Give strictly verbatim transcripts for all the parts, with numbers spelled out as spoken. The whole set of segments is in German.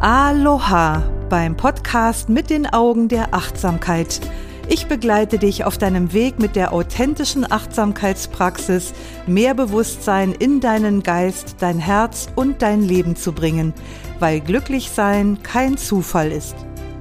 Aloha beim Podcast mit den Augen der Achtsamkeit. Ich begleite dich auf deinem Weg mit der authentischen Achtsamkeitspraxis, mehr Bewusstsein in deinen Geist, dein Herz und dein Leben zu bringen, weil glücklich sein kein Zufall ist.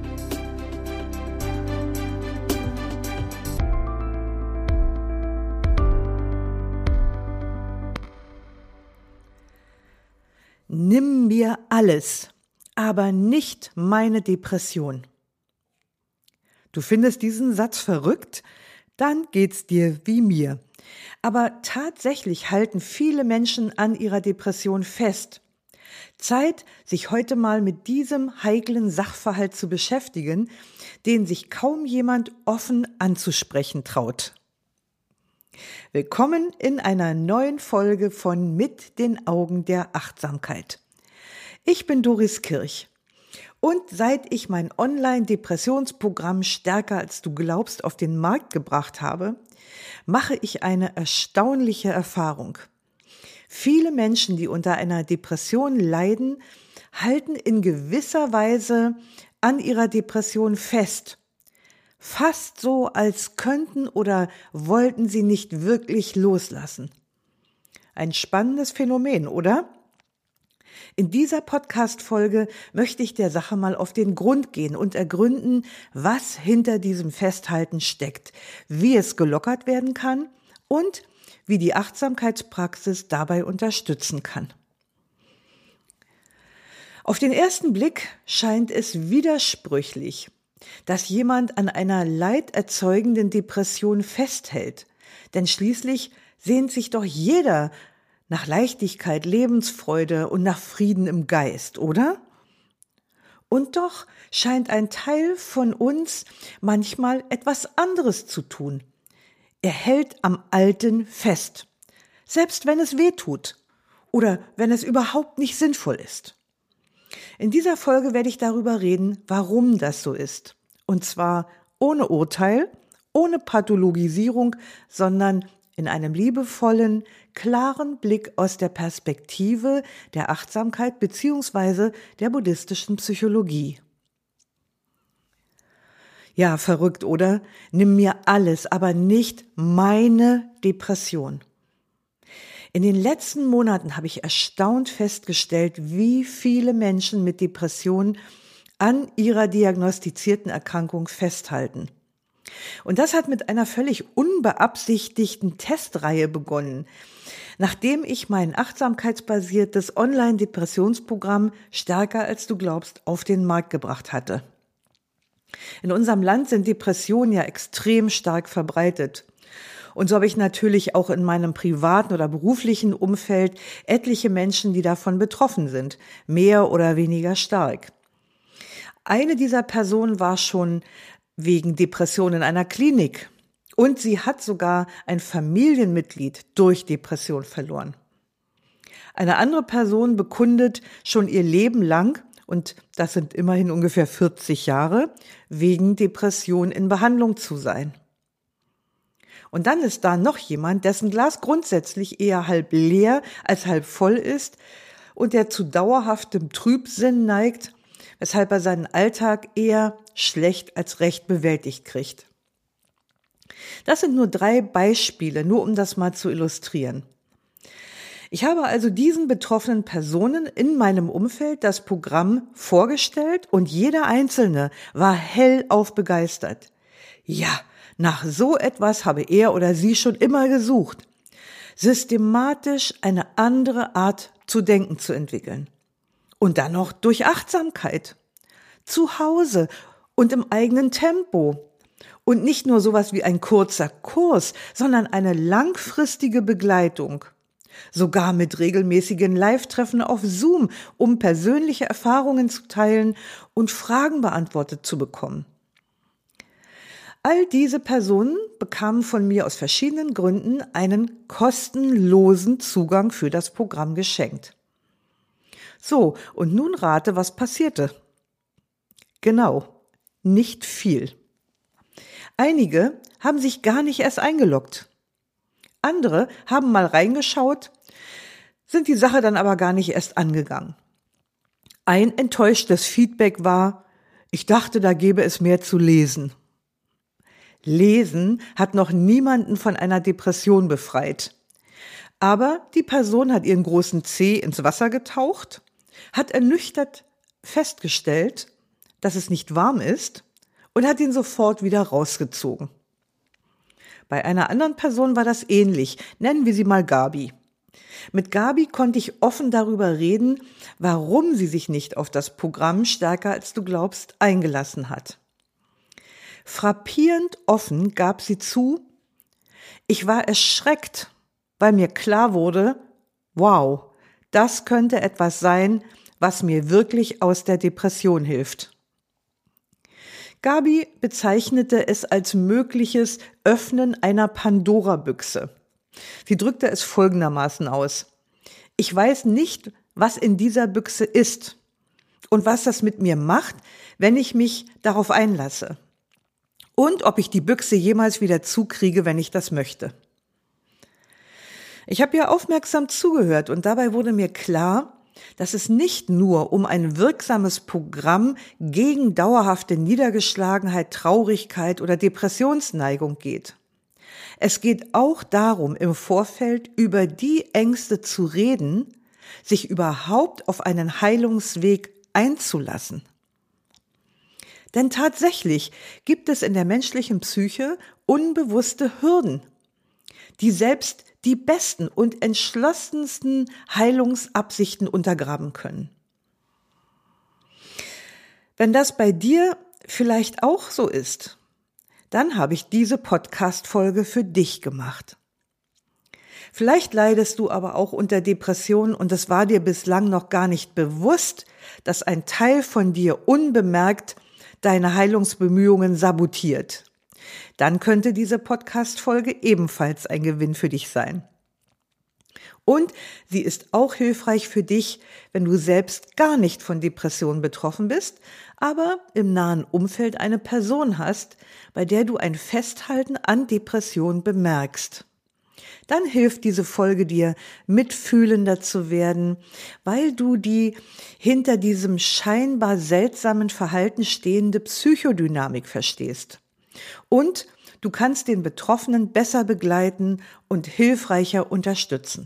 Nimm mir alles, aber nicht meine Depression. Du findest diesen Satz verrückt? Dann geht's dir wie mir. Aber tatsächlich halten viele Menschen an ihrer Depression fest. Zeit, sich heute mal mit diesem heiklen Sachverhalt zu beschäftigen, den sich kaum jemand offen anzusprechen traut. Willkommen in einer neuen Folge von Mit den Augen der Achtsamkeit. Ich bin Doris Kirch und seit ich mein Online-Depressionsprogramm Stärker als du glaubst auf den Markt gebracht habe, mache ich eine erstaunliche Erfahrung. Viele Menschen, die unter einer Depression leiden, halten in gewisser Weise an ihrer Depression fest. Fast so, als könnten oder wollten sie nicht wirklich loslassen. Ein spannendes Phänomen, oder? In dieser Podcast-Folge möchte ich der Sache mal auf den Grund gehen und ergründen, was hinter diesem Festhalten steckt, wie es gelockert werden kann und wie die Achtsamkeitspraxis dabei unterstützen kann. Auf den ersten Blick scheint es widersprüchlich, dass jemand an einer leiderzeugenden Depression festhält. Denn schließlich sehnt sich doch jeder nach Leichtigkeit, Lebensfreude und nach Frieden im Geist, oder? Und doch scheint ein Teil von uns manchmal etwas anderes zu tun. Er hält am Alten fest, selbst wenn es weh tut oder wenn es überhaupt nicht sinnvoll ist. In dieser Folge werde ich darüber reden, warum das so ist. Und zwar ohne Urteil, ohne Pathologisierung, sondern in einem liebevollen, klaren Blick aus der Perspektive der Achtsamkeit bzw. der buddhistischen Psychologie. Ja, verrückt, oder? Nimm mir alles, aber nicht meine Depression. In den letzten Monaten habe ich erstaunt festgestellt, wie viele Menschen mit Depressionen an ihrer diagnostizierten Erkrankung festhalten. Und das hat mit einer völlig unbeabsichtigten Testreihe begonnen, nachdem ich mein achtsamkeitsbasiertes Online-Depressionsprogramm Stärker als du glaubst auf den Markt gebracht hatte. In unserem Land sind Depressionen ja extrem stark verbreitet. Und so habe ich natürlich auch in meinem privaten oder beruflichen Umfeld etliche Menschen, die davon betroffen sind, mehr oder weniger stark. Eine dieser Personen war schon wegen Depression in einer Klinik und sie hat sogar ein Familienmitglied durch Depression verloren. Eine andere Person bekundet schon ihr Leben lang, und das sind immerhin ungefähr vierzig Jahre, wegen Depression in Behandlung zu sein. Und dann ist da noch jemand, dessen Glas grundsätzlich eher halb leer als halb voll ist und der zu dauerhaftem Trübsinn neigt, weshalb er seinen Alltag eher schlecht als recht bewältigt kriegt. Das sind nur drei Beispiele, nur um das mal zu illustrieren. Ich habe also diesen betroffenen Personen in meinem Umfeld das Programm vorgestellt und jeder Einzelne war hellauf begeistert. Ja, nach so etwas habe er oder sie schon immer gesucht, systematisch eine andere Art zu denken zu entwickeln. Und dann noch durch Achtsamkeit, zu Hause und im eigenen Tempo. Und nicht nur sowas wie ein kurzer Kurs, sondern eine langfristige Begleitung. Sogar mit regelmäßigen Live-Treffen auf Zoom, um persönliche Erfahrungen zu teilen und Fragen beantwortet zu bekommen. All diese Personen bekamen von mir aus verschiedenen Gründen einen kostenlosen Zugang für das Programm geschenkt. So, und nun rate, was passierte. Genau, nicht viel. Einige haben sich gar nicht erst eingeloggt. Andere haben mal reingeschaut, sind die Sache dann aber gar nicht erst angegangen. Ein enttäuschtes Feedback war: Ich dachte, da gäbe es mehr zu lesen. Lesen hat noch niemanden von einer Depression befreit. Aber die Person hat ihren großen Zeh ins Wasser getaucht, hat ernüchtert festgestellt, dass es nicht warm ist und hat ihn sofort wieder rausgezogen. Bei einer anderen Person war das ähnlich, nennen wir sie mal Gabi. Mit Gabi konnte ich offen darüber reden, warum sie sich nicht auf das Programm Stärker als du glaubst eingelassen hat. Frappierend offen gab sie zu: Ich war erschreckt, weil mir klar wurde, wow, das könnte etwas sein, was mir wirklich aus der Depression hilft. Gabi bezeichnete es als mögliches Öffnen einer Pandora-Büchse. Sie drückte es folgendermaßen aus: Ich weiß nicht, was in dieser Büchse ist und was das mit mir macht, wenn ich mich darauf einlasse. Und ob ich die Büchse jemals wieder zukriege, wenn ich das möchte. Ich habe ihr aufmerksam zugehört und dabei wurde mir klar, dass es nicht nur um ein wirksames Programm gegen dauerhafte Niedergeschlagenheit, Traurigkeit oder Depressionsneigung geht. Es geht auch darum, im Vorfeld über die Ängste zu reden, sich überhaupt auf einen Heilungsweg einzulassen. Denn tatsächlich gibt es in der menschlichen Psyche unbewusste Hürden, die selbst die besten und entschlossensten Heilungsabsichten untergraben können. Wenn das bei dir vielleicht auch so ist, dann habe ich diese Podcast-Folge für dich gemacht. Vielleicht leidest du aber auch unter Depressionen und es war dir bislang noch gar nicht bewusst, dass ein Teil von dir unbemerkt deine Heilungsbemühungen sabotiert. Dann könnte diese Podcast-Folge ebenfalls ein Gewinn für dich sein. Und sie ist auch hilfreich für dich, wenn du selbst gar nicht von Depressionen betroffen bist, aber im nahen Umfeld eine Person hast, bei der du ein Festhalten an Depression bemerkst. Dann hilft diese Folge dir, mitfühlender zu werden, weil du die hinter diesem scheinbar seltsamen Verhalten stehende Psychodynamik verstehst. Und du kannst den Betroffenen besser begleiten und hilfreicher unterstützen.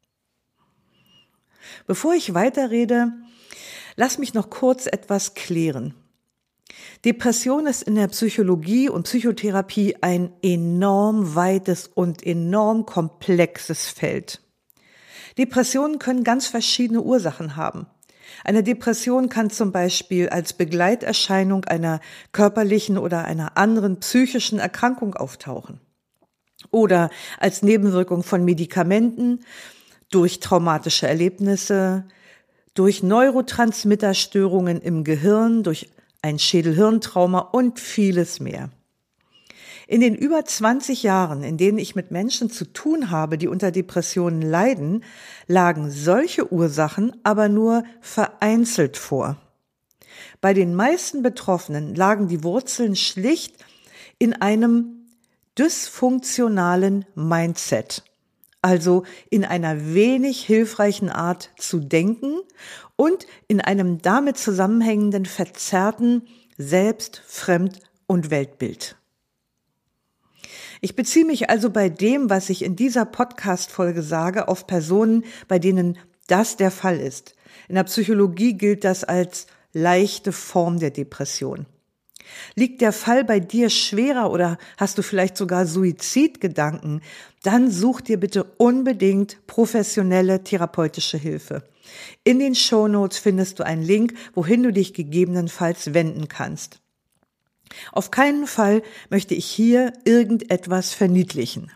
Bevor ich weiterrede, lass mich noch kurz etwas klären. Depression ist in der Psychologie und Psychotherapie ein enorm weites und enorm komplexes Feld. Depressionen können ganz verschiedene Ursachen haben. Eine Depression kann zum Beispiel als Begleiterscheinung einer körperlichen oder einer anderen psychischen Erkrankung auftauchen. Oder als Nebenwirkung von Medikamenten, durch traumatische Erlebnisse, durch Neurotransmitterstörungen im Gehirn, durch ein Schädel-Hirntrauma und vieles mehr. In den über zwanzig Jahren, in denen ich mit Menschen zu tun habe, die unter Depressionen leiden, lagen solche Ursachen aber nur vereinzelt vor. Bei den meisten Betroffenen lagen die Wurzeln schlicht in einem dysfunktionalen Mindset, also in einer wenig hilfreichen Art zu denken und in einem damit zusammenhängenden verzerrten Selbst-, Fremd- und Weltbild. Ich beziehe mich also bei dem, was ich in dieser Podcast-Folge sage, auf Personen, bei denen das der Fall ist. In der Psychologie gilt das als leichte Form der Depression. Liegt der Fall bei dir schwerer oder hast du vielleicht sogar Suizidgedanken, dann such dir bitte unbedingt professionelle therapeutische Hilfe. In den Shownotes findest du einen Link, wohin du dich gegebenenfalls wenden kannst. Auf keinen Fall möchte ich hier irgendetwas verniedlichen.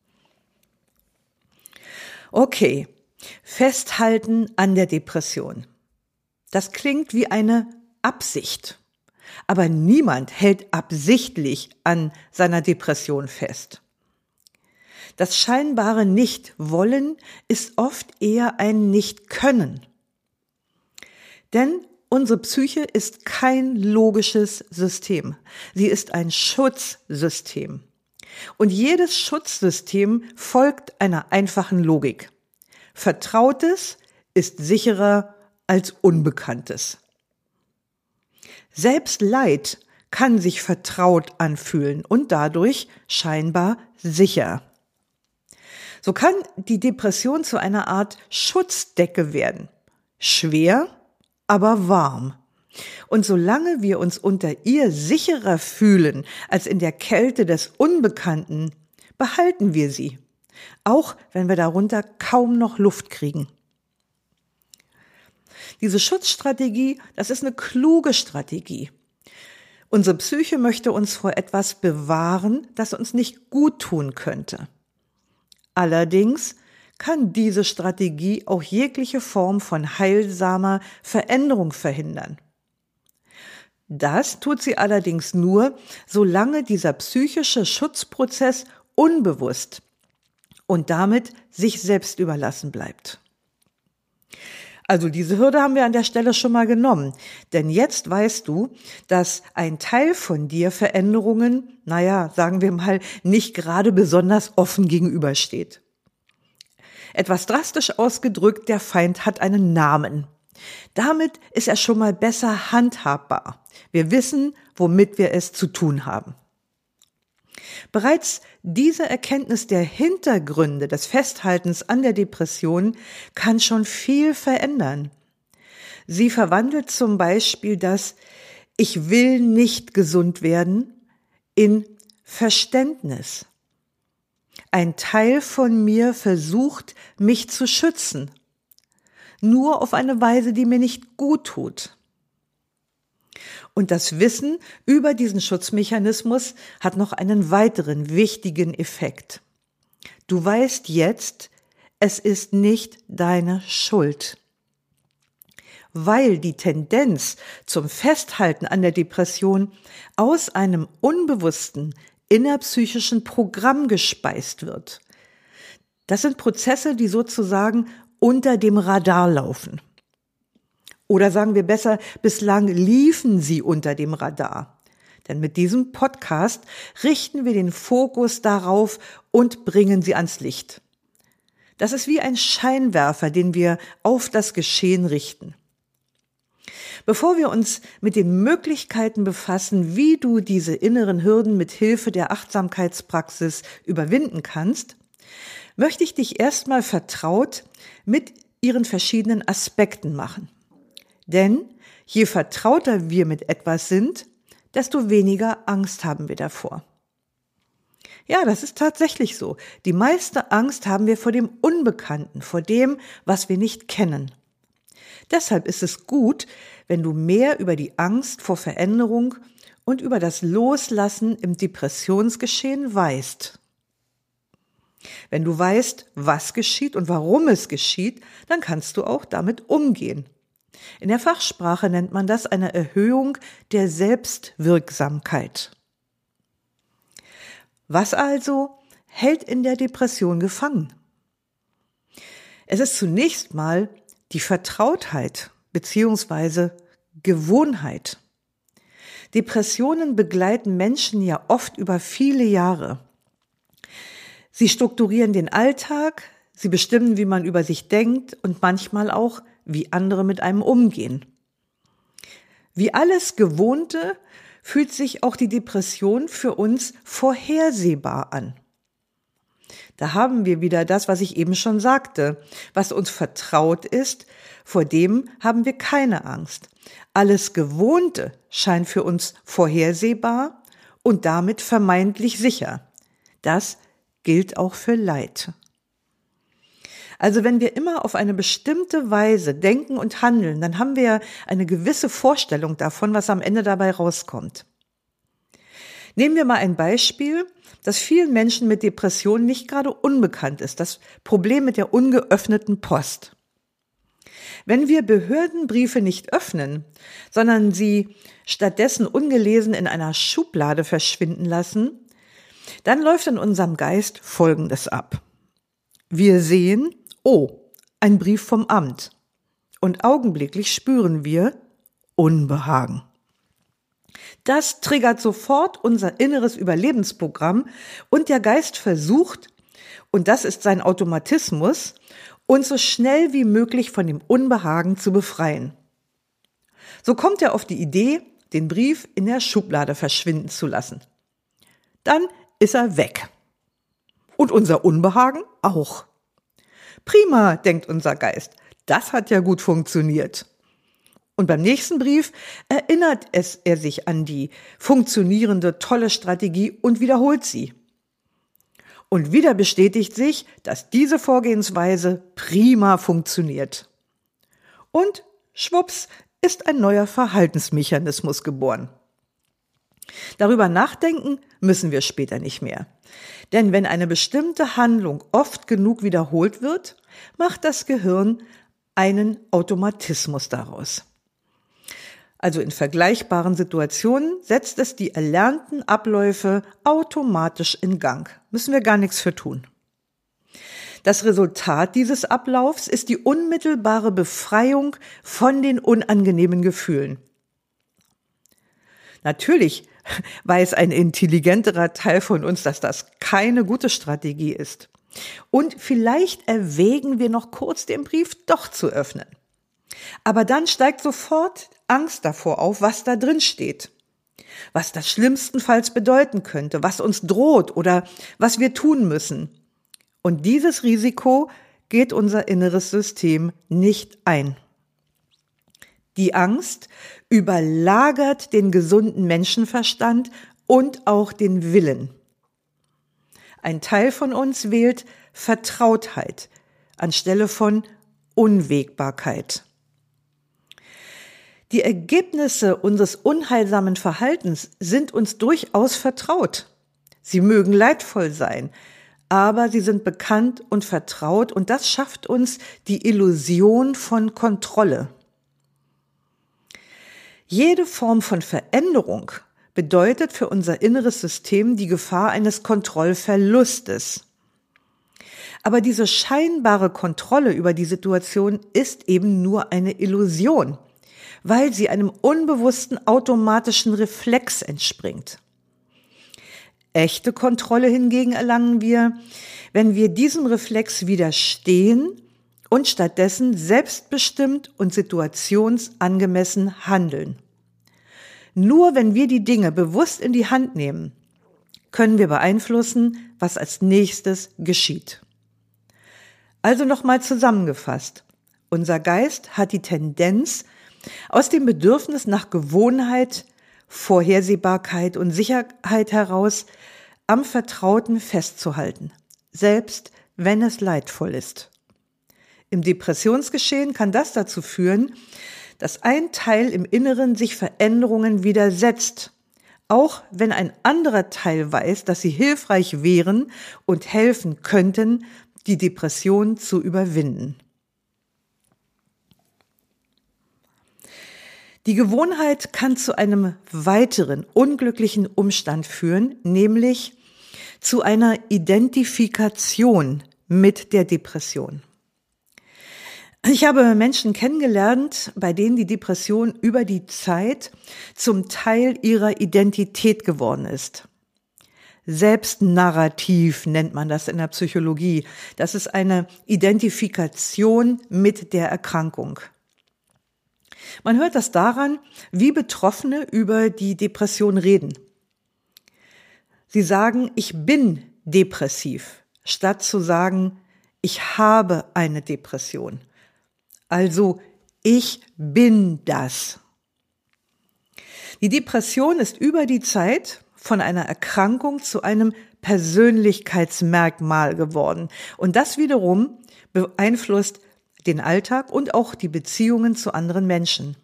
Okay, festhalten an der Depression. Das klingt wie eine Absicht. Aber niemand hält absichtlich an seiner Depression fest. Das scheinbare Nicht-Wollen ist oft eher ein Nicht-Können. Denn unsere Psyche ist kein logisches System. Sie ist ein Schutzsystem. Und jedes Schutzsystem folgt einer einfachen Logik. Vertrautes ist sicherer als Unbekanntes. Selbst Leid kann sich vertraut anfühlen und dadurch scheinbar sicher. So kann die Depression zu einer Art Schutzdecke werden. Schwer, aber warm. Und solange wir uns unter ihr sicherer fühlen als in der Kälte des Unbekannten, behalten wir sie, auch wenn wir darunter kaum noch Luft kriegen. Diese Schutzstrategie, das ist eine kluge Strategie. Unsere Psyche möchte uns vor etwas bewahren, das uns nicht gut tun könnte. Allerdings kann diese Strategie auch jegliche Form von heilsamer Veränderung verhindern. Das tut sie allerdings nur, solange dieser psychische Schutzprozess unbewusst und damit sich selbst überlassen bleibt. Also diese Hürde haben wir an der Stelle schon mal genommen, denn jetzt weißt du, dass ein Teil von dir Veränderungen, naja, sagen wir mal, nicht gerade besonders offen gegenübersteht. Etwas drastisch ausgedrückt, der Feind hat einen Namen. Damit ist er schon mal besser handhabbar. Wir wissen, womit wir es zu tun haben. Bereits diese Erkenntnis der Hintergründe des Festhaltens an der Depression kann schon viel verändern. Sie verwandelt zum Beispiel das Ich will nicht gesund werden in Verständnis. Ein Teil von mir versucht, mich zu schützen, nur auf eine Weise, die mir nicht gut tut. Und das Wissen über diesen Schutzmechanismus hat noch einen weiteren wichtigen Effekt. Du weißt jetzt, es ist nicht deine Schuld. Weil die Tendenz zum Festhalten an der Depression aus einem unbewussten innerpsychischen Programm gespeist wird. Das sind Prozesse, die sozusagen unter dem Radar laufen. Oder sagen wir besser, bislang liefen sie unter dem Radar. Denn mit diesem Podcast richten wir den Fokus darauf und bringen sie ans Licht. Das ist wie ein Scheinwerfer, den wir auf das Geschehen richten. Bevor wir uns mit den Möglichkeiten befassen, wie du diese inneren Hürden mit Hilfe der Achtsamkeitspraxis überwinden kannst, möchte ich dich erstmal vertraut mit ihren verschiedenen Aspekten machen. Denn je vertrauter wir mit etwas sind, desto weniger Angst haben wir davor. Ja, das ist tatsächlich so. Die meiste Angst haben wir vor dem Unbekannten, vor dem, was wir nicht kennen. Deshalb ist es gut, wenn du mehr über die Angst vor Veränderung und über das Loslassen im Depressionsgeschehen weißt. Wenn du weißt, was geschieht und warum es geschieht, dann kannst du auch damit umgehen. In der Fachsprache nennt man das eine Erhöhung der Selbstwirksamkeit. Was also hält in der Depression gefangen? Es ist zunächst mal die Vertrautheit bzw. Gewohnheit. Depressionen begleiten Menschen ja oft über viele Jahre. Sie strukturieren den Alltag, sie bestimmen, wie man über sich denkt und manchmal auch, wie andere mit einem umgehen. Wie alles Gewohnte fühlt sich auch die Depression für uns vorhersehbar an. Da haben wir wieder das, was ich eben schon sagte. Was uns vertraut ist, vor dem haben wir keine Angst. Alles Gewohnte scheint für uns vorhersehbar und damit vermeintlich sicher. Das gilt auch für Leid. Also wenn wir immer auf eine bestimmte Weise denken und handeln, dann haben wir eine gewisse Vorstellung davon, was am Ende dabei rauskommt. Nehmen wir mal ein Beispiel, das vielen Menschen mit Depressionen nicht gerade unbekannt ist, das Problem mit der ungeöffneten Post. Wenn wir Behördenbriefe nicht öffnen, sondern sie stattdessen ungelesen in einer Schublade verschwinden lassen, dann läuft in unserem Geist Folgendes ab. Wir sehen, oh, ein Brief vom Amt. Und augenblicklich spüren wir Unbehagen. Das triggert sofort unser inneres Überlebensprogramm und der Geist versucht, und das ist sein Automatismus, uns so schnell wie möglich von dem Unbehagen zu befreien. So kommt er auf die Idee, den Brief in der Schublade verschwinden zu lassen. Dann ist er weg. Und unser Unbehagen auch. Prima, denkt unser Geist, das hat ja gut funktioniert. Und beim nächsten Brief erinnert es er sich an die funktionierende, tolle Strategie und wiederholt sie. Und wieder bestätigt sich, dass diese Vorgehensweise prima funktioniert. Und schwupps ist ein neuer Verhaltensmechanismus geboren. Darüber nachdenken müssen wir später nicht mehr. Denn wenn eine bestimmte Handlung oft genug wiederholt wird, macht das Gehirn einen Automatismus daraus. Also in vergleichbaren Situationen setzt es die erlernten Abläufe automatisch in Gang. Müssen wir gar nichts für tun. Das Resultat dieses Ablaufs ist die unmittelbare Befreiung von den unangenehmen Gefühlen. Natürlich weiß ein intelligenterer Teil von uns, dass das keine gute Strategie ist. Und vielleicht erwägen wir noch kurz, den Brief doch zu öffnen. Aber dann steigt sofort Angst davor auf, was da drin steht. Was das schlimmstenfalls bedeuten könnte, was uns droht oder was wir tun müssen. Und dieses Risiko geht unser inneres System nicht ein. Die Angst überlagert den gesunden Menschenverstand und auch den Willen. Ein Teil von uns wählt Vertrautheit anstelle von Unwägbarkeit. Die Ergebnisse unseres unheilsamen Verhaltens sind uns durchaus vertraut. Sie mögen leidvoll sein, aber sie sind bekannt und vertraut und das schafft uns die Illusion von Kontrolle. Jede Form von Veränderung bedeutet für unser inneres System die Gefahr eines Kontrollverlustes. Aber diese scheinbare Kontrolle über die Situation ist eben nur eine Illusion, weil sie einem unbewussten automatischen Reflex entspringt. Echte Kontrolle hingegen erlangen wir, wenn wir diesem Reflex widerstehen und stattdessen selbstbestimmt und situationsangemessen handeln. Nur wenn wir die Dinge bewusst in die Hand nehmen, können wir beeinflussen, was als nächstes geschieht. Also nochmal zusammengefasst. Unser Geist hat die Tendenz, aus dem Bedürfnis nach Gewohnheit, Vorhersehbarkeit und Sicherheit heraus am Vertrauten festzuhalten, selbst wenn es leidvoll ist. Im Depressionsgeschehen kann das dazu führen, dass ein Teil im Inneren sich Veränderungen widersetzt, auch wenn ein anderer Teil weiß, dass sie hilfreich wären und helfen könnten, die Depression zu überwinden. Die Gewohnheit kann zu einem weiteren unglücklichen Umstand führen, nämlich zu einer Identifikation mit der Depression. Ich habe Menschen kennengelernt, bei denen die Depression über die Zeit zum Teil ihrer Identität geworden ist. Selbstnarrativ nennt man das in der Psychologie. Das ist eine Identifikation mit der Erkrankung. Man hört das daran, wie Betroffene über die Depression reden. Sie sagen, ich bin depressiv, statt zu sagen, ich habe eine Depression. Also, ich bin das. Die Depression ist über die Zeit von einer Erkrankung zu einem Persönlichkeitsmerkmal geworden. Und das wiederum beeinflusst den Alltag und auch die Beziehungen zu anderen Menschen.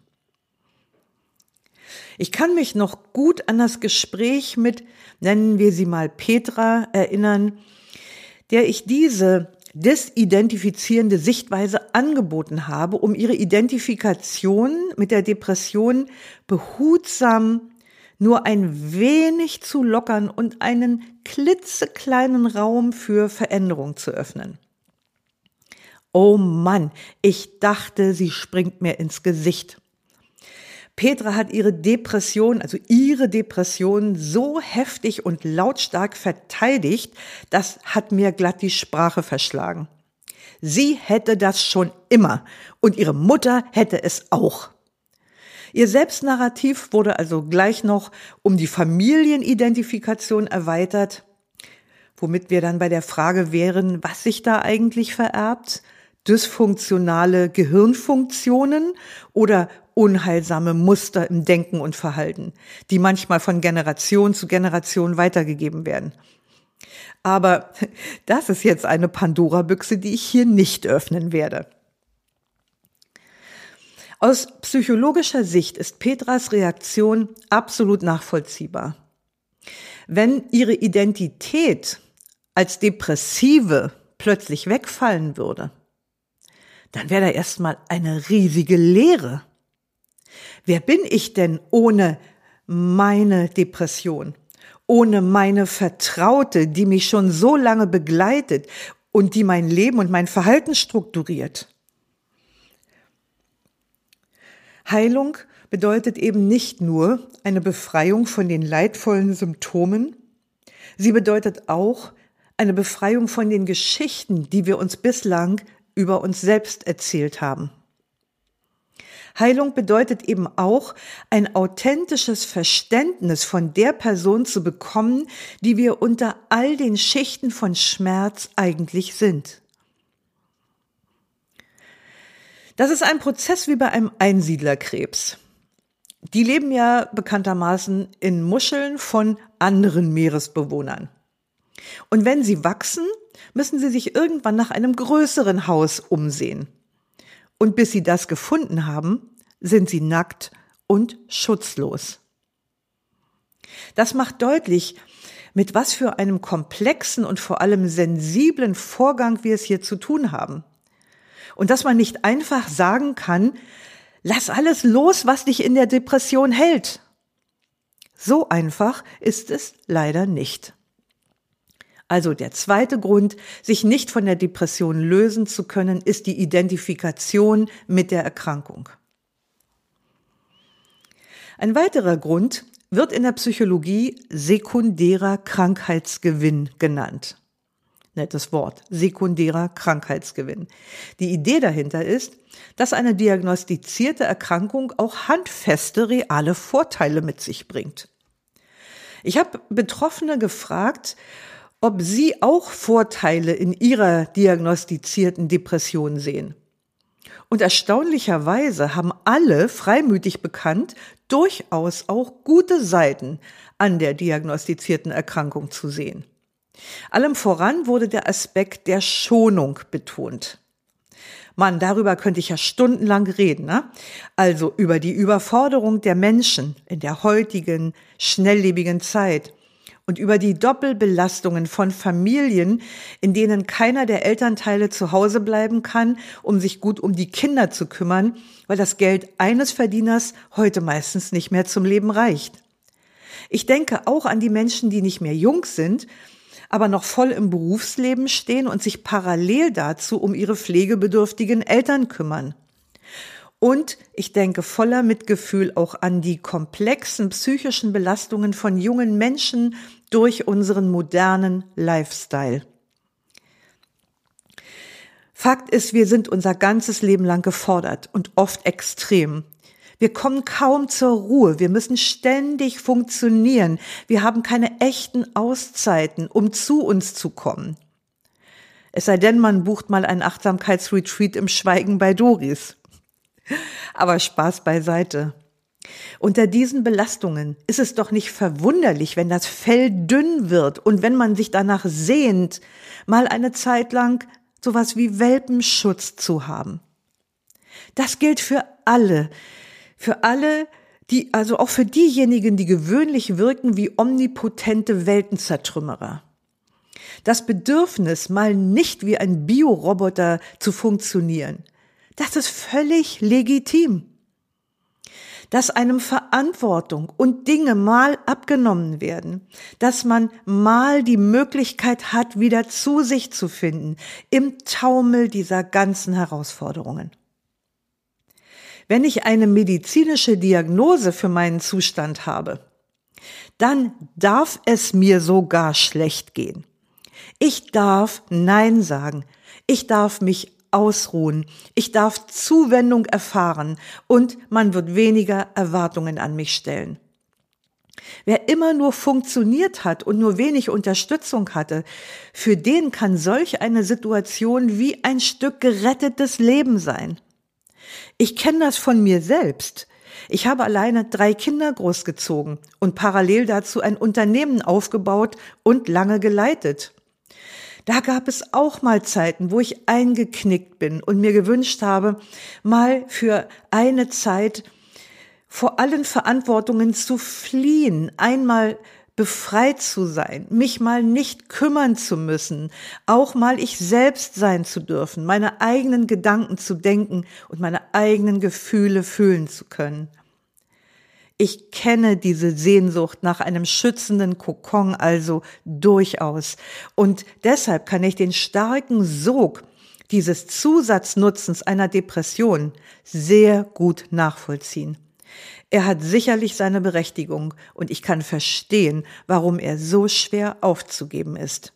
Ich kann mich noch gut an das Gespräch mit, nennen wir sie mal Petra, erinnern, der ich diese desidentifizierende Sichtweise angeboten habe, um ihre Identifikation mit der Depression behutsam nur ein wenig zu lockern und einen klitzekleinen Raum für Veränderung zu öffnen. Oh Mann, ich dachte, sie springt mir ins Gesicht. Petra hat ihre Depression, also ihre Depression, so heftig und lautstark verteidigt, das hat mir glatt die Sprache verschlagen. Sie hätte das schon immer und ihre Mutter hätte es auch. Ihr Selbstnarrativ wurde also gleich noch um die Familienidentifikation erweitert, womit wir dann bei der Frage wären, was sich da eigentlich vererbt? Dysfunktionale Gehirnfunktionen oder unheilsame Muster im Denken und Verhalten, die manchmal von Generation zu Generation weitergegeben werden. Aber das ist jetzt eine Pandora-Büchse, die ich hier nicht öffnen werde. Aus psychologischer Sicht ist Petras Reaktion absolut nachvollziehbar. Wenn ihre Identität als Depressive plötzlich wegfallen würde, dann wäre da erstmal eine riesige Leere. Wer bin ich denn ohne meine Depression, ohne meine Vertraute, die mich schon so lange begleitet und die mein Leben und mein Verhalten strukturiert? Heilung bedeutet eben nicht nur eine Befreiung von den leidvollen Symptomen, sie bedeutet auch eine Befreiung von den Geschichten, die wir uns bislang über uns selbst erzählt haben. Heilung bedeutet eben auch, ein authentisches Verständnis von der Person zu bekommen, die wir unter all den Schichten von Schmerz eigentlich sind. Das ist ein Prozess wie bei einem Einsiedlerkrebs. Die leben ja bekanntermaßen in Muscheln von anderen Meeresbewohnern. Und wenn sie wachsen, müssen sie sich irgendwann nach einem größeren Haus umsehen. Und bis sie das gefunden haben, sind sie nackt und schutzlos. Das macht deutlich, mit was für einem komplexen und vor allem sensiblen Vorgang wir es hier zu tun haben. Und dass man nicht einfach sagen kann, lass alles los, was dich in der Depression hält. So einfach ist es leider nicht. Also der zweite Grund, sich nicht von der Depression lösen zu können, ist die Identifikation mit der Erkrankung. Ein weiterer Grund wird in der Psychologie sekundärer Krankheitsgewinn genannt. Nettes Wort, sekundärer Krankheitsgewinn. Die Idee dahinter ist, dass eine diagnostizierte Erkrankung auch handfeste, reale Vorteile mit sich bringt. Ich habe Betroffene gefragt, ob sie auch Vorteile in ihrer diagnostizierten Depression sehen. Und erstaunlicherweise haben alle freimütig bekannt, durchaus auch gute Seiten an der diagnostizierten Erkrankung zu sehen. Allem voran wurde der Aspekt der Schonung betont. Mann, darüber könnte ich ja stundenlang reden, ne? Also über die Überforderung der Menschen in der heutigen, schnelllebigen Zeit und über die Doppelbelastungen von Familien, in denen keiner der Elternteile zu Hause bleiben kann, um sich gut um die Kinder zu kümmern, weil das Geld eines Verdieners heute meistens nicht mehr zum Leben reicht. Ich denke auch an die Menschen, die nicht mehr jung sind, aber noch voll im Berufsleben stehen und sich parallel dazu um ihre pflegebedürftigen Eltern kümmern. Und ich denke voller Mitgefühl auch an die komplexen psychischen Belastungen von jungen Menschen durch unseren modernen Lifestyle. Fakt ist, wir sind unser ganzes Leben lang gefordert und oft extrem. Wir kommen kaum zur Ruhe, wir müssen ständig funktionieren, wir haben keine echten Auszeiten, um zu uns zu kommen. Es sei denn, man bucht mal ein Achtsamkeitsretreat im Schweigen bei Doris. Aber Spaß beiseite. Unter diesen Belastungen ist es doch nicht verwunderlich, wenn das Fell dünn wird und wenn man sich danach sehnt, mal eine Zeit lang sowas wie Welpenschutz zu haben. Das gilt für alle, für alle, die, also auch für diejenigen, die gewöhnlich wirken wie omnipotente Weltenzertrümmerer. Das Bedürfnis, mal nicht wie ein Bioroboter zu funktionieren, das ist völlig legitim. Dass einem Verantwortung und Dinge mal abgenommen werden, dass man mal die Möglichkeit hat, wieder zu sich zu finden, im Taumel dieser ganzen Herausforderungen. Wenn ich eine medizinische Diagnose für meinen Zustand habe, dann darf es mir sogar schlecht gehen. Ich darf Nein sagen. Ich darf mich ausruhen, ich darf Zuwendung erfahren und man wird weniger Erwartungen an mich stellen. Wer immer nur funktioniert hat und nur wenig Unterstützung hatte, für den kann solch eine Situation wie ein Stück gerettetes Leben sein. Ich kenne das von mir selbst. Ich habe alleine drei Kinder großgezogen und parallel dazu ein Unternehmen aufgebaut und lange geleitet. Da gab es auch mal Zeiten, wo ich eingeknickt bin und mir gewünscht habe, mal für eine Zeit vor allen Verantwortungen zu fliehen, einmal befreit zu sein, mich mal nicht kümmern zu müssen, auch mal ich selbst sein zu dürfen, meine eigenen Gedanken zu denken und meine eigenen Gefühle fühlen zu können. Ich kenne diese Sehnsucht nach einem schützenden Kokon also durchaus und deshalb kann ich den starken Sog dieses Zusatznutzens einer Depression sehr gut nachvollziehen. Er hat sicherlich seine Berechtigung und ich kann verstehen, warum er so schwer aufzugeben ist.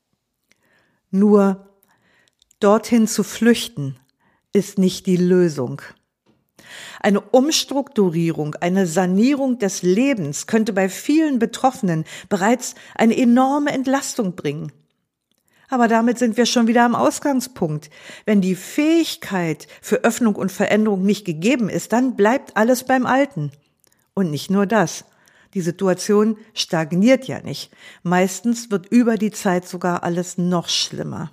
Nur dorthin zu flüchten ist nicht die Lösung. Eine Umstrukturierung, eine Sanierung des Lebens könnte bei vielen Betroffenen bereits eine enorme Entlastung bringen. Aber damit sind wir schon wieder am Ausgangspunkt. Wenn die Fähigkeit für Öffnung und Veränderung nicht gegeben ist, dann bleibt alles beim Alten. Und nicht nur das. Die Situation stagniert ja nicht. Meistens wird über die Zeit sogar alles noch schlimmer.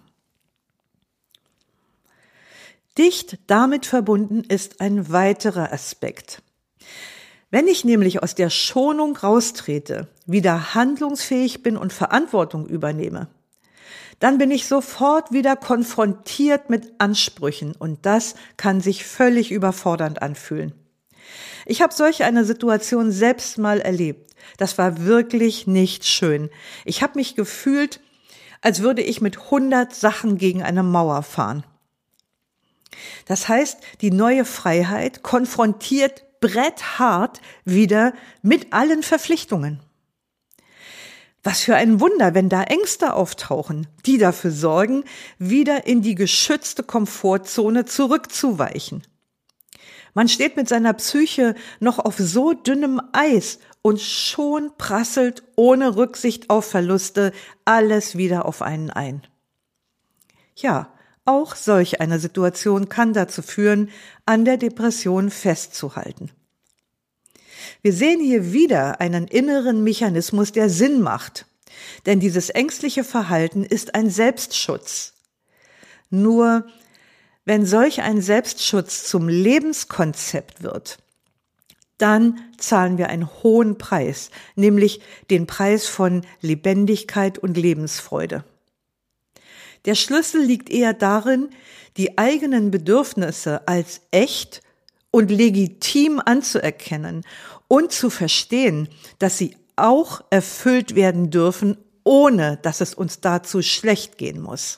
Dicht damit verbunden ist ein weiterer Aspekt. Wenn ich nämlich aus der Schonung raustrete, wieder handlungsfähig bin und Verantwortung übernehme, dann bin ich sofort wieder konfrontiert mit Ansprüchen und das kann sich völlig überfordernd anfühlen. Ich habe solch eine Situation selbst mal erlebt. Das war wirklich nicht schön. Ich habe mich gefühlt, als würde ich mit hundert Sachen gegen eine Mauer fahren. Das heißt, die neue Freiheit konfrontiert bretthart wieder mit allen Verpflichtungen. Was für ein Wunder, wenn da Ängste auftauchen, die dafür sorgen, wieder in die geschützte Komfortzone zurückzuweichen. Man steht mit seiner Psyche noch auf so dünnem Eis und schon prasselt ohne Rücksicht auf Verluste alles wieder auf einen ein. Ja, auch solch eine Situation kann dazu führen, an der Depression festzuhalten. Wir sehen hier wieder einen inneren Mechanismus, der Sinn macht. Denn dieses ängstliche Verhalten ist ein Selbstschutz. Nur wenn solch ein Selbstschutz zum Lebenskonzept wird, dann zahlen wir einen hohen Preis, nämlich den Preis von Lebendigkeit und Lebensfreude. Der Schlüssel liegt eher darin, die eigenen Bedürfnisse als echt und legitim anzuerkennen und zu verstehen, dass sie auch erfüllt werden dürfen, ohne dass es uns dazu schlecht gehen muss.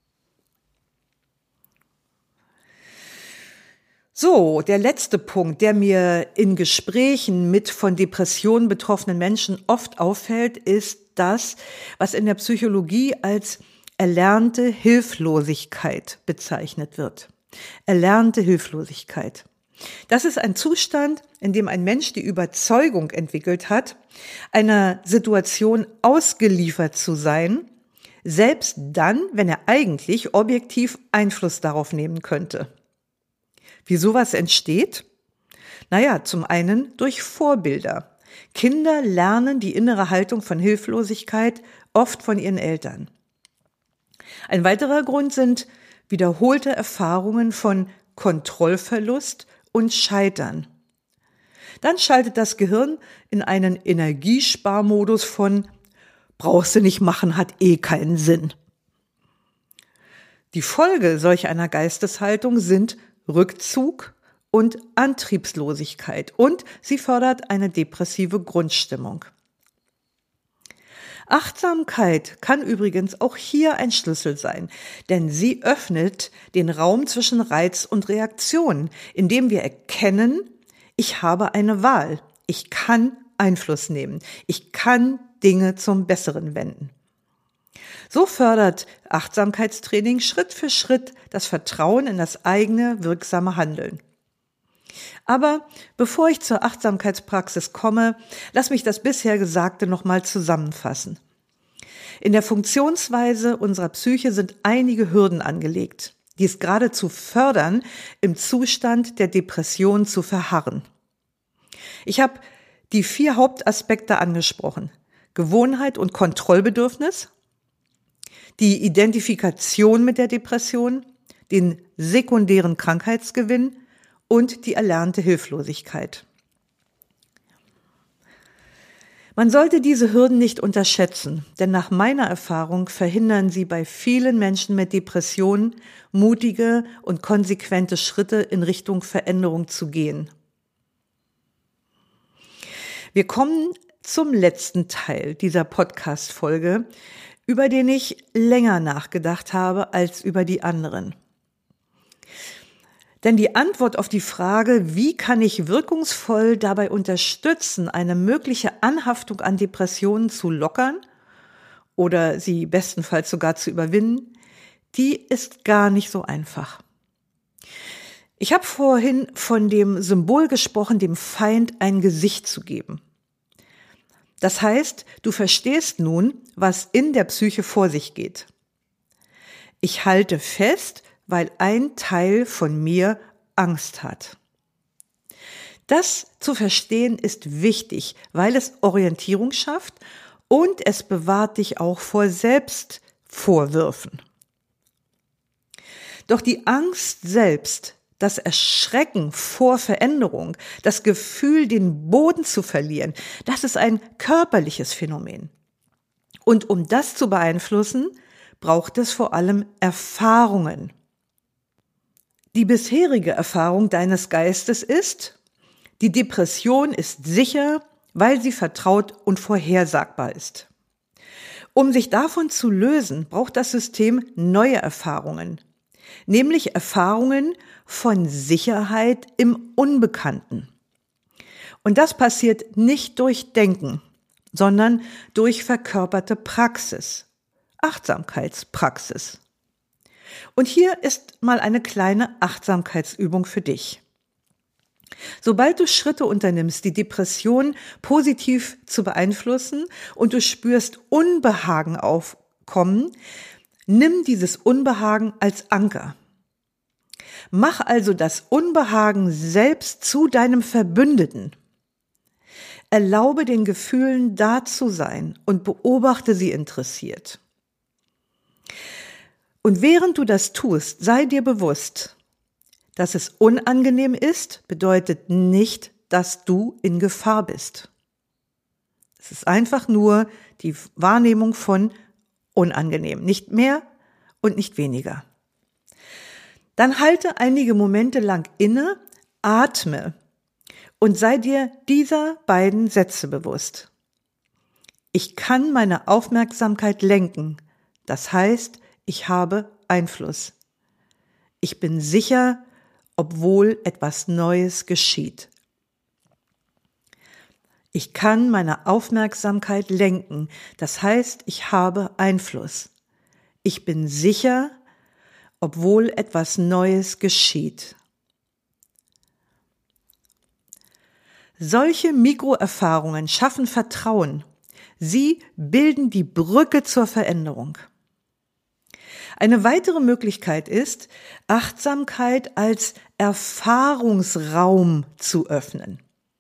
So, der letzte Punkt, der mir in Gesprächen mit von Depressionen betroffenen Menschen oft auffällt, ist das, was in der Psychologie als erlernte Hilflosigkeit bezeichnet wird. Erlernte Hilflosigkeit. Das ist ein Zustand, in dem ein Mensch die Überzeugung entwickelt hat, einer Situation ausgeliefert zu sein, selbst dann, wenn er eigentlich objektiv Einfluss darauf nehmen könnte. Wie sowas entsteht? Naja, zum einen durch Vorbilder. Kinder lernen die innere Haltung von Hilflosigkeit oft von ihren Eltern. Ein weiterer Grund sind wiederholte Erfahrungen von Kontrollverlust und Scheitern. Dann schaltet das Gehirn in einen Energiesparmodus von brauchst du nicht machen, hat eh keinen Sinn. Die Folge solch einer Geisteshaltung sind Rückzug und Antriebslosigkeit und sie fördert eine depressive Grundstimmung. Achtsamkeit kann übrigens auch hier ein Schlüssel sein, denn sie öffnet den Raum zwischen Reiz und Reaktion, indem wir erkennen, ich habe eine Wahl, ich kann Einfluss nehmen, ich kann Dinge zum Besseren wenden. So fördert Achtsamkeitstraining Schritt für Schritt das Vertrauen in das eigene wirksame Handeln. Aber bevor ich zur Achtsamkeitspraxis komme, lass mich das bisher Gesagte nochmal zusammenfassen. In der Funktionsweise unserer Psyche sind einige Hürden angelegt, die es geradezu fördern, im Zustand der Depression zu verharren. Ich habe die vier Hauptaspekte angesprochen: Gewohnheit und Kontrollbedürfnis, die Identifikation mit der Depression, den sekundären Krankheitsgewinn und die erlernte Hilflosigkeit. Man sollte diese Hürden nicht unterschätzen, denn nach meiner Erfahrung verhindern sie bei vielen Menschen mit Depressionen, mutige und konsequente Schritte in Richtung Veränderung zu gehen. Wir kommen zum letzten Teil dieser Podcast-Folge, über den ich länger nachgedacht habe als über die anderen. Denn die Antwort auf die Frage, wie kann ich wirkungsvoll dabei unterstützen, eine mögliche Anhaftung an Depressionen zu lockern oder sie bestenfalls sogar zu überwinden, die ist gar nicht so einfach. Ich habe vorhin von dem Symbol gesprochen, dem Feind ein Gesicht zu geben. Das heißt, du verstehst nun, was in der Psyche vor sich geht. Ich halte fest, weil ein Teil von mir Angst hat. Das zu verstehen ist wichtig, weil es Orientierung schafft und es bewahrt dich auch vor Selbstvorwürfen. Doch die Angst selbst, das Erschrecken vor Veränderung, das Gefühl, den Boden zu verlieren, das ist ein körperliches Phänomen. Und um das zu beeinflussen, braucht es vor allem Erfahrungen. Die bisherige Erfahrung deines Geistes ist, die Depression ist sicher, weil sie vertraut und vorhersagbar ist. Um sich davon zu lösen, braucht das System neue Erfahrungen, nämlich Erfahrungen von Sicherheit im Unbekannten. Und das passiert nicht durch Denken, sondern durch verkörperte Praxis, Achtsamkeitspraxis. Und hier ist mal eine kleine Achtsamkeitsübung für dich. Sobald du Schritte unternimmst, die Depression positiv zu beeinflussen und du spürst Unbehagen aufkommen, nimm dieses Unbehagen als Anker. Mach also das Unbehagen selbst zu deinem Verbündeten. Erlaube den Gefühlen da zu sein und beobachte sie interessiert. Und während du das tust, sei dir bewusst, dass es unangenehm ist, bedeutet nicht, dass du in Gefahr bist. Es ist einfach nur die Wahrnehmung von unangenehm, nicht mehr und nicht weniger. Dann halte einige Momente lang inne, atme und sei dir dieser beiden Sätze bewusst. Ich kann meine Aufmerksamkeit lenken, das heißt, ich habe Einfluss. Ich bin sicher, obwohl etwas Neues geschieht. Ich kann meine Aufmerksamkeit lenken, das heißt, ich habe Einfluss. Ich bin sicher, obwohl etwas Neues geschieht. Solche Mikroerfahrungen schaffen Vertrauen. Sie bilden die Brücke zur Veränderung. Eine weitere Möglichkeit ist, Achtsamkeit als Erfahrungsraum zu öffnen.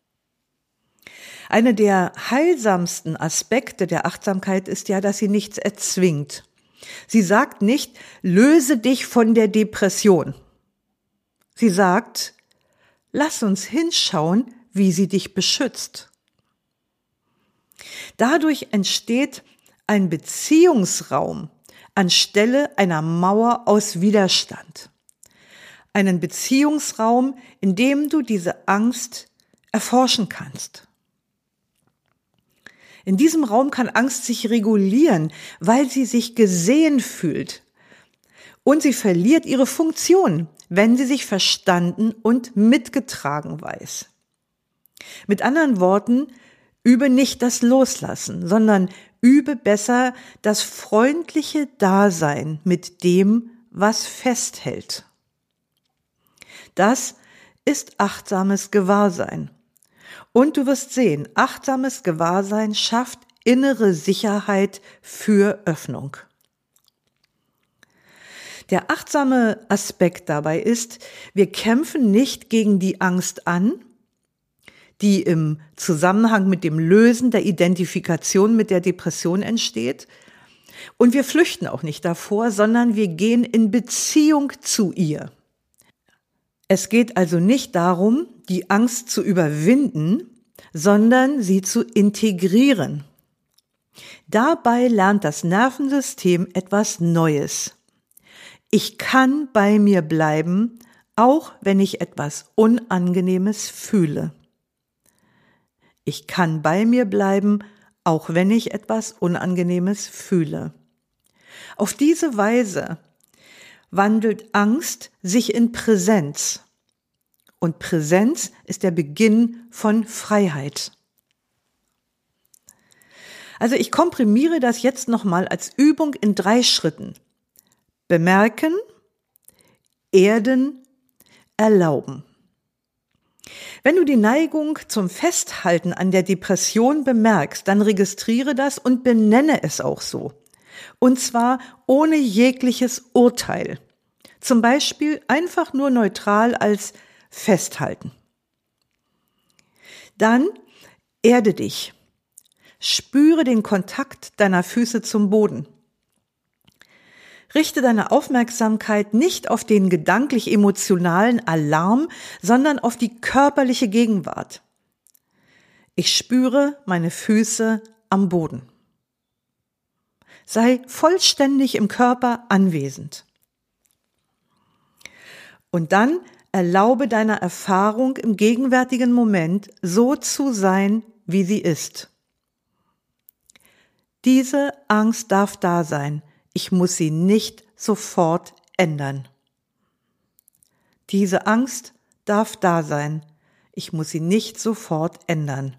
Einer der heilsamsten Aspekte der Achtsamkeit ist ja, dass sie nichts erzwingt. Sie sagt nicht, löse dich von der Depression. Sie sagt, lass uns hinschauen, wie sie dich beschützt. Dadurch entsteht ein Beziehungsraum anstelle einer Mauer aus Widerstand. Einen Beziehungsraum, in dem du diese Angst erforschen kannst. In diesem Raum kann Angst sich regulieren, weil sie sich gesehen fühlt. Und sie verliert ihre Funktion, wenn sie sich verstanden und mitgetragen weiß. Mit anderen Worten, übe nicht das Loslassen, sondern Übe besser das freundliche Dasein mit dem, was festhält. Das ist achtsames Gewahrsein. Und du wirst sehen, achtsames Gewahrsein schafft innere Sicherheit für Öffnung. Der achtsame Aspekt dabei ist, wir kämpfen nicht gegen die Angst an, die im Zusammenhang mit dem Lösen der Identifikation mit der Depression entsteht. Und wir flüchten auch nicht davor, sondern wir gehen in Beziehung zu ihr. Es geht also nicht darum, die Angst zu überwinden, sondern sie zu integrieren. Dabei lernt das Nervensystem etwas Neues. Ich kann bei mir bleiben, auch wenn ich etwas Unangenehmes fühle. Ich kann bei mir bleiben, auch wenn ich etwas Unangenehmes fühle. Auf diese Weise wandelt Angst sich in Präsenz. Und Präsenz ist der Beginn von Freiheit. Also ich komprimiere das jetzt nochmal als Übung in drei Schritten. Bemerken, erden, erlauben. Wenn du die Neigung zum Festhalten an der Depression bemerkst, dann registriere das und benenne es auch so. Und zwar ohne jegliches Urteil. Zum Beispiel einfach nur neutral als festhalten. Dann erde dich. Spüre den Kontakt deiner Füße zum Boden. Richte deine Aufmerksamkeit nicht auf den gedanklich-emotionalen Alarm, sondern auf die körperliche Gegenwart. Ich spüre meine Füße am Boden. Sei vollständig im Körper anwesend. Und dann erlaube deiner Erfahrung im gegenwärtigen Moment so zu sein, wie sie ist. Diese Angst darf da sein. Ich muss sie nicht sofort ändern. Diese Angst darf da sein. Ich muss sie nicht sofort ändern.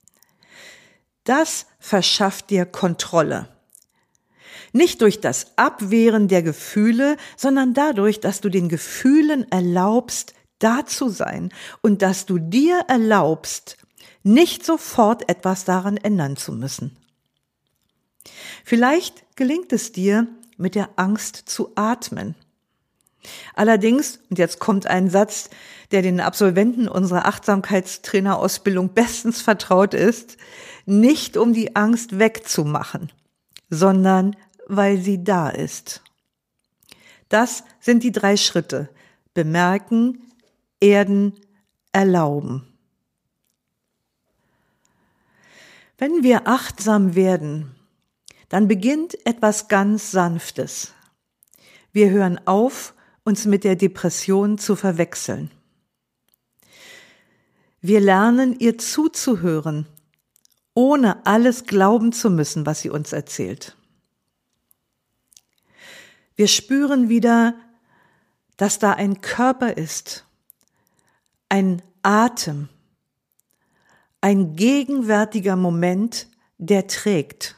Das verschafft dir Kontrolle. Nicht durch das Abwehren der Gefühle, sondern dadurch, dass du den Gefühlen erlaubst, da zu sein und dass du dir erlaubst, nicht sofort etwas daran ändern zu müssen. Vielleicht gelingt es dir, mit der Angst zu atmen. Allerdings, und jetzt kommt ein Satz, der den Absolventen unserer Achtsamkeitstrainerausbildung bestens vertraut ist, nicht um die Angst wegzumachen, sondern weil sie da ist. Das sind die drei Schritte: bemerken, erden, erlauben. Wenn wir achtsam werden, dann beginnt etwas ganz Sanftes. Wir hören auf, uns mit der Depression zu verwechseln. Wir lernen, ihr zuzuhören, ohne alles glauben zu müssen, was sie uns erzählt. Wir spüren wieder, dass da ein Körper ist, ein Atem, ein gegenwärtiger Moment, der trägt.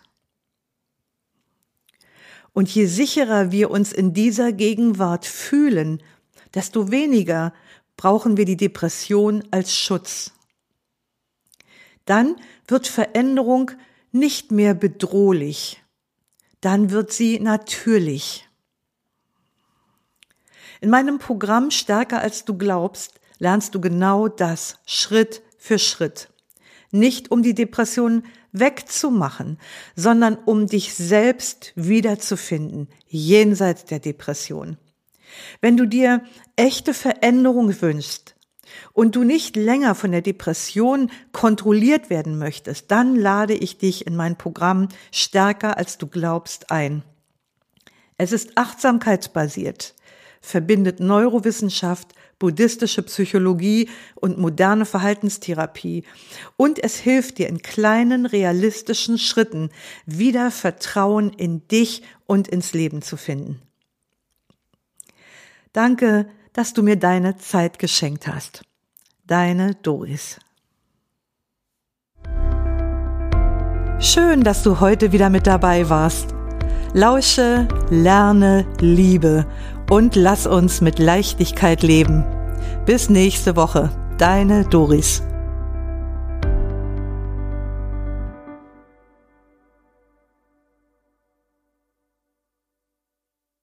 Und je sicherer wir uns in dieser Gegenwart fühlen, desto weniger brauchen wir die Depression als Schutz. Dann wird Veränderung nicht mehr bedrohlich, dann wird sie natürlich. In meinem Programm Stärker als du glaubst, lernst du genau das, Schritt für Schritt. Nicht um die Depression wegzumachen, sondern um dich selbst wiederzufinden, jenseits der Depression. Wenn du dir echte Veränderung wünschst und du nicht länger von der Depression kontrolliert werden möchtest, dann lade ich dich in mein Programm Stärker als du glaubst ein. Es ist achtsamkeitsbasiert, verbindet Neurowissenschaft, buddhistische Psychologie und moderne Verhaltenstherapie. Und es hilft dir in kleinen, realistischen Schritten, wieder Vertrauen in dich und ins Leben zu finden. Danke, dass du mir deine Zeit geschenkt hast. Deine Doris. Schön, dass du heute wieder mit dabei warst. Lausche, lerne, liebe und lass uns mit Leichtigkeit leben. Bis nächste Woche, deine Doris.